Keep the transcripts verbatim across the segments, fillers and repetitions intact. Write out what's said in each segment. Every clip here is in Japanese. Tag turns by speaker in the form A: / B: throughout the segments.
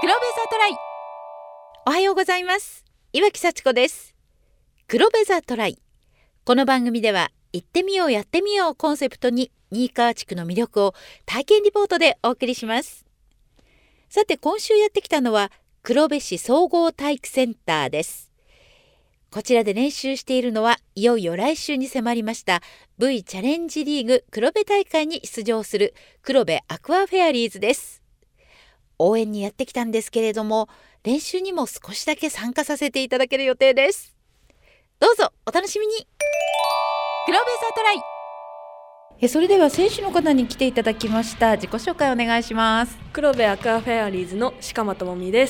A: 黒部ザトライ。おはようございます。岩木幸子です。黒部ザトライ。この番組では行ってみようやってみようコンセプトに新川地区の魅力を体験リポートでお送りします。さて今週やってきたのは黒部市総合体育センターです。こちらで練習しているのはいよいよ来週に迫りました V チャレンジリーグ黒部大会に出場する黒部アクアフェアリーズです。応援にやってきたんですけれども、練習にも少しだけ参加させていただける予定です。どうぞお楽しみに。黒部ザトライ。えそれでは選手の方に来ていただきました。自己紹介お願いします。
B: 黒部アクアフェアリーズの鹿間智美です。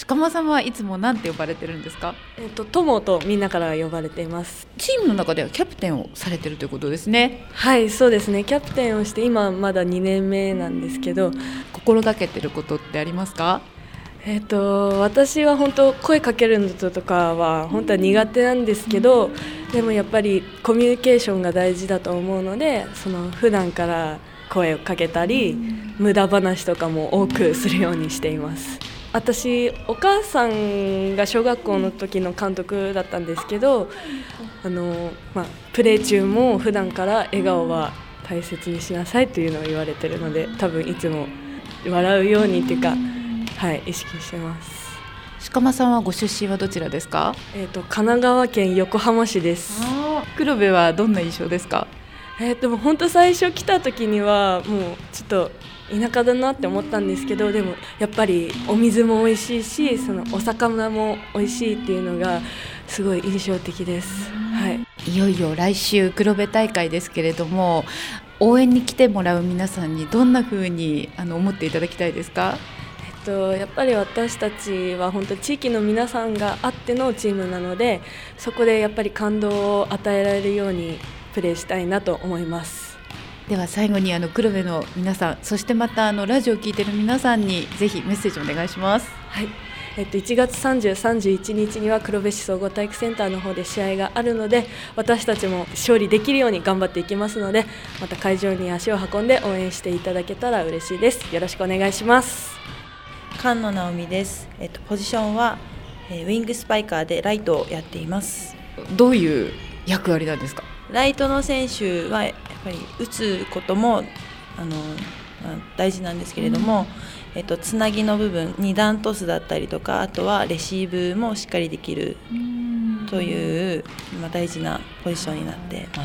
A: 鹿間様はいつも何て呼ばれてるんですか？
B: えっと友とみんなから呼ばれています。
A: チームの中ではキャプテンをされてるということですね。
B: はいそうですね、キャプテンをして今まだにねんめなんですけど、
A: 心がけてることってありますか？
B: えっと私は本当声かけるのとかは本当は苦手なんですけど、でもやっぱりコミュニケーションが大事だと思うので、その普段から声をかけたり無駄話とかも多くするようにしています。私お母さんが小学校の時の監督だったんですけど、あの、まあ、プレー中も普段から笑顔は大切にしなさいというのを言われているので、多分いつも笑うようにっていうか、はい、意識してます。
A: 鹿間さんはご出身はどちらですか？
B: えーと、神奈川県横浜市です。
A: 黒部はどんな印象ですか？
B: えーと、本当最初来た時にはもうちょっと田舎だなって思ったんですけど、でもやっぱりお水も美味しいし、そのお魚も美味しいっていうのがすごい印象的です。はい、
A: いよいよ来週黒部大会ですけれども、応援に来てもらう皆さんにどんな風にあの思っていただきたいですか？
B: えっと、やっぱり私たちは本当地域の皆さんがあってのチームなので、そこでやっぱり感動を与えられるようにプレーしたいなと思います。
A: では最後にあの黒部の皆さん、そしてまたあのラジオを聞いている皆さんにぜひメッセージお願いします。
B: はい、えっと、いちがつさんじゅう、さんじゅういちにちには黒部市総合体育センターの方で試合があるので、私たちも勝利できるように頑張っていきますので、また会場に足を運んで応援していただけたら嬉しいです。よろしくお願いします。
C: 菅野直美です。えっと、ポジションは、えー、ウィングスパイカーでライトをやっています。
A: どういう役割なんですか？
C: ライトの選手はやっぱり打つこともあの大事なんですけれども、うん、えっと、つなぎの部分、二段トスだったりとか、あとはレシーブもしっかりできるという、まあ、大事なポジションになっています。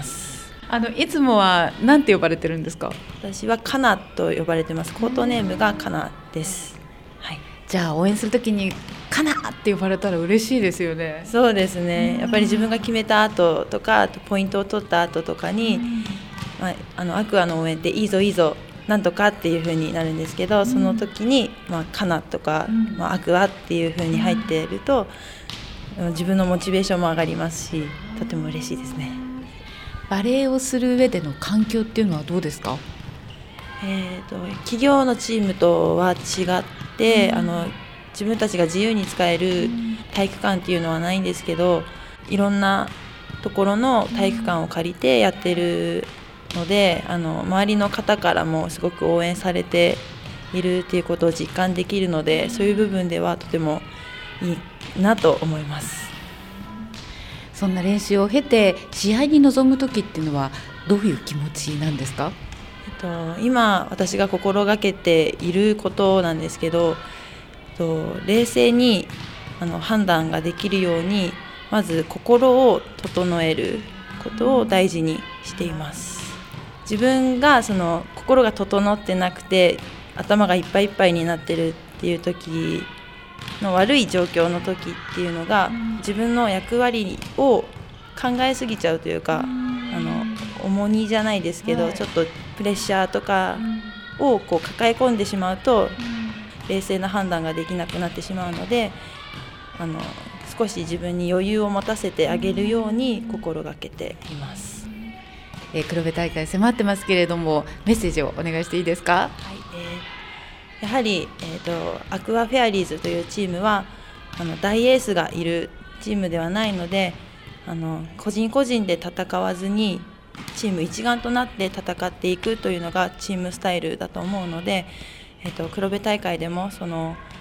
A: あのいつもは何て呼ばれてるんですか？
C: 私はカナと呼ばれてます。コートネームがカナです。はい、
A: じゃあ応援するときにカナって呼ばれたら嬉しいですよね。
C: そうですね、やっぱり自分が決めた後とか、あとポイントを取った後とかに、まあ、あのアクアの応援っていいぞいいぞなんとかっていう風になるんですけど、その時に、まあ、カナとか、まあ、アクアっていう風に入っていると自分のモチベーションも上がりますし、とても嬉しいですね。
A: バレーをする上での環境っていうのはどうですか？
C: えーと、企業のチームとは違って、うん、あの自分たちが自由に使える体育館っていうのはないんですけど、いろんなところの体育館を借りてやってるので、あの周りの方からもすごく応援されているっていうことを実感できるので、そういう部分ではとてもいいなと思います。
A: そんな練習を経て試合に臨む時っていうのはどういう気持ちなんですか？
C: えっと、今私が心がけていることなんですけど、えっと、冷静にあの判断ができるように、まず心を整えることを大事にしています。自分がその心が整ってなくて頭がいっぱいいっぱいになってるっていう時の悪い状況の時っていうのが、自分の役割を考えすぎちゃうというか、あの重荷じゃないですけど、ちょっとプレッシャーとかをこう抱え込んでしまうと冷静な判断ができなくなってしまうので、あの少し自分に余裕を持たせてあげるように心がけています。
A: えー、黒部大会迫ってますけれども、メッセージをお願いしていいですか？
C: はい、えー、やはり、えーと、アクアフェアリーズというチームはあの大エースがいるチームではないので、あの個人個人で戦わずにチーム一丸となって戦っていくというのがチームスタイルだと思うので、えーと、黒部大会でもその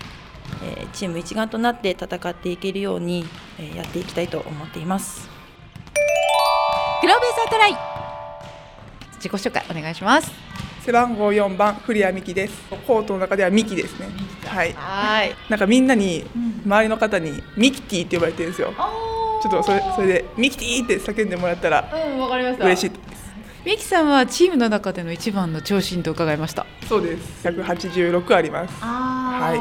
C: えー、チーム一丸となって戦っていけるように、えー、やっていきたいと思っています。
A: 黒部ザトライ、自己紹介お願いします。
D: 背番号よんばん古谷美希です。コートの中ではミキですね。はい。
A: はい。
D: なんかみんなに、周りの方にミキティって呼ばれてるんですよ。ちょっとそれそれでミキティって叫んでもらったら、
A: うん、わかりました。
D: 嬉しいです。
A: ミキさんはチームの中での一番の長身と伺いました。
D: そうです。ひゃくはちじゅうろくあります。はい。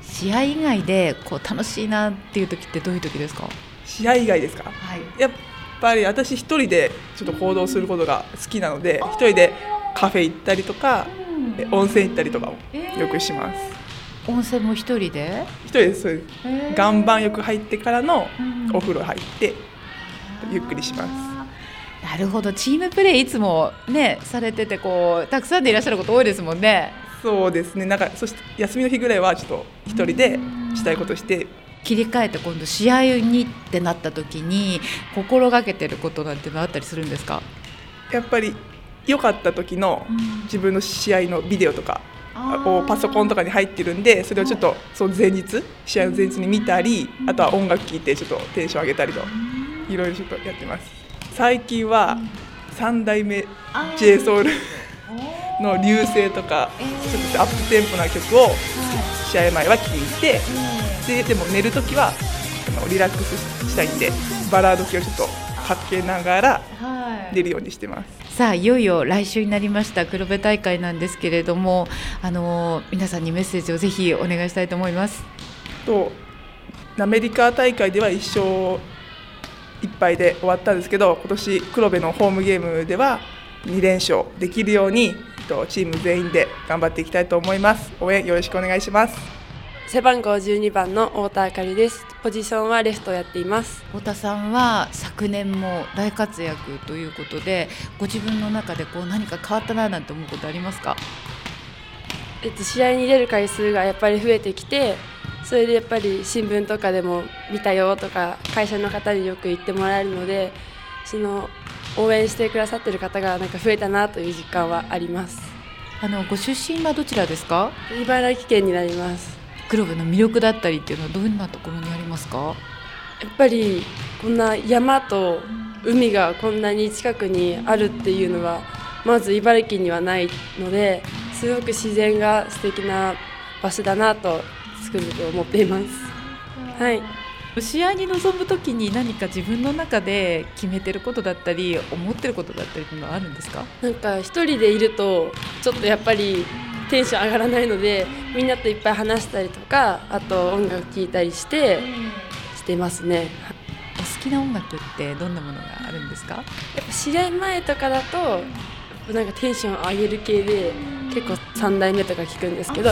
A: 試合以外でこう楽しいなっていう時ってどういう時ですか？
D: 試合以外ですか？
A: はい。
D: やっぱり私一人でちょっと行動することが好きなので、一人でカフェ行ったりとか、うん、温泉行ったりとかもよくします。
A: えー、温泉も一人で？
D: 一人です。そうです。えー、岩盤浴入ってからのお風呂入って、うん、ゆっくりします。
A: なるほど。チームプレーいつもねされてて、こうたくさんでいらっしゃること多いですもんね。
D: そうですね。なんかそして休みの日ぐらいはちょっと一人でしたいことして、
A: 切り替えて今度試合にってなった時に心がけてることなんてのあったりするんですか？
D: やっぱり良かった時の自分の試合のビデオとかをパソコンとかに入ってるんで、それをちょっとその前日試合の前日に見たり、あとは音楽聴いてちょっとテンション上げたりといろいろちょっとやってます。最近はさん代目 ジェイソウル の流星とかちょっとアップテンポな曲を試合前は聴いて、で, でも寝るときはリラックスしたいんでバラード系をちょっとかけながら寝るようにしてます。
A: はい、さあいよいよ来週になりました黒部大会なんですけれども、あの皆さんにメッセージをぜひお願いしたいと思います。
D: とアメリカ大会ではいっ勝いっ敗で終わったんですけど、今年黒部のホームゲームではに連勝できるようにチーム全員で頑張っていきたいと思います。応援よろしくお願いします。
B: 背番号じゅうにばんの太田あかりです。ポジションはレフトをやっています。
A: 太田さんは昨年も大活躍ということで、ご自分の中でこう何か変わったななんて思うことありますか？
B: えっと、試合に出る回数がやっぱり増えてきて、それでやっぱり新聞とかでも見たよとか会社の方によく言ってもらえるので、その応援してくださっている方がなんか増えたなという実感はあります。
A: あのご出身はどちらですか？
B: 茨城県になります。
A: 黒部の魅力だったりっていうのはどんなところにありますか？
B: やっぱりこんな山と海がこんなに近くにあるっていうのはまず茨城にはないので、すごく自然が素敵な場所だなとつくづく思っています。はい。
A: 試合に臨むときに何か自分の中で決めてることだったり思ってることだったりっていうのはあるんですか？
B: なんか一人でいるとちょっとやっぱりテンション上がらないので、みんなといっぱい話したりとか、あと音楽聴いたりしてしてますね。
A: お好きな音楽ってどんなものがあるんですか？や
B: っぱ試合前とかだとなんかテンション上げる系で結構さん代目とか聴くんですけど、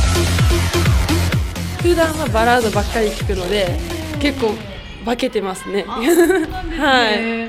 B: 普段はバラードばっかり聴くので結構化けてますね。はい。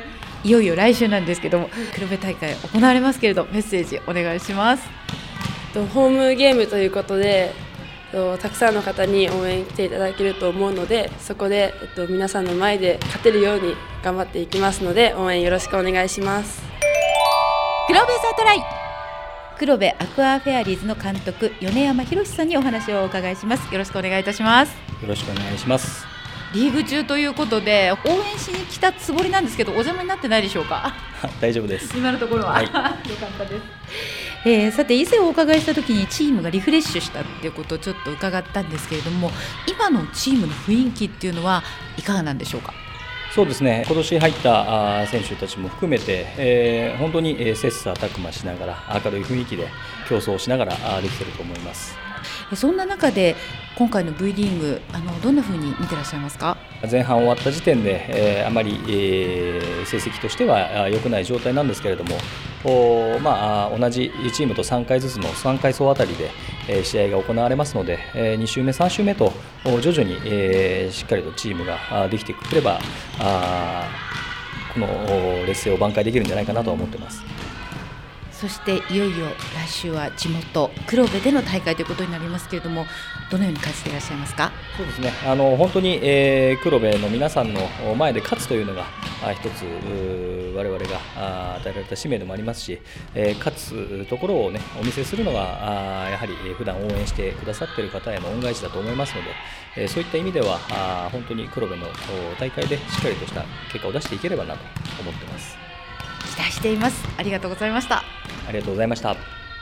A: いよいよ来週なんですけども、黒部大会行われますけれどメッセージお願いします。
B: ホームゲームということでたくさんの方に応援来ていただけると思うので、そこで、えっと、皆さんの前で勝てるように頑張っていきますので、応援よろしくお願いします。
A: 黒部ザトライ、黒部アクアフェアリーズの監督米山博さんにお話をお伺いします。よろしくお願いいたします。
E: よろしくお願いします。
A: リーグ中ということで応援しに来たつもりなんですけど、お邪魔になってないでしょうか？
E: 大丈夫です。
A: 今のところは、はい、よかったです。えー、さて以前お伺いした時にチームがリフレッシュしたっていうことをちょっと伺ったんですけれども、今のチームの雰囲気っていうのはいかがなんでしょうか？
E: そうですね、今年入った選手たちも含めて、えー、本当に切磋琢磨しながら明るい雰囲気で競争しながらできていると思います。
A: そんな中で今回の V リーグ、あのどんな風に見てらっしゃいますか？
E: 前半終わった時点で、えー、あまり、えー、成績としては良くない状態なんですけれども、おまあ、同じチームとさんかいずつのさんかい走あたりで、えー、試合が行われますので、えー、に週目、さん週目と徐々に、えー、しっかりとチームができてくれば、あこの劣勢を挽回できるんじゃないかなと思っています。
A: そしていよいよ来週は地元黒部での大会ということになりますけれども、どのように感じていらっしゃいますか？
E: そうですね、あの本当に、えー、黒部の皆さんの前で勝つというのがあ一つ我々があ与えられた使命でもありますし、えー、勝つところを、ね、お見せするのがあやはり普段応援してくださっている方への恩返しだと思いますので、えー、そういった意味ではあ本当に黒部の大会でしっかりとした結果を出していければなと思っています。
A: 期待しています。ありがとうございました。
E: ありがとうございました。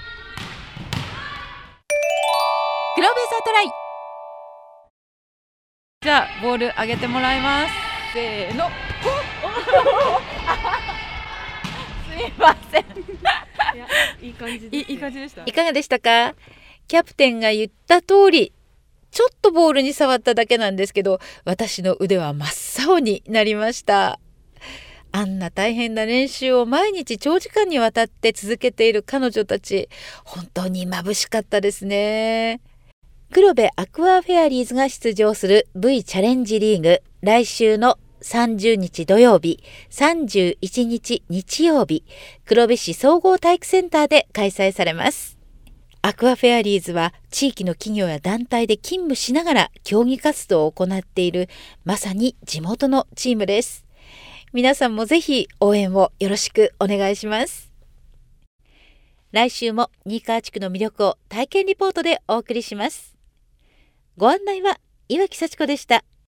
A: 黒部ザトライ。じゃあボール上げてもらいます。せーの。すいません。
B: いや、いい感じです、ね、いい感じでした。
A: いかがでしたか？キャプテンが言った通り、ちょっとボールに触っただけなんですけど、私の腕は真っ青になりました。あんな大変な練習を毎日長時間にわたって続けている彼女たち、本当に眩しかったですね。黒部アクアフェアリーズが出場する V チャレンジリーグ、来週のさんじゅうにち土曜日、さんじゅういちにち日曜日、黒部市総合体育センターで開催されます。アクアフェアリーズは地域の企業や団体で勤務しながら競技活動を行っている、まさに地元のチームです。皆さんもぜひ応援をよろしくお願いします。来週も新川地区の魅力を体験リポートでお送りします。ご案内は岩木幸子でした。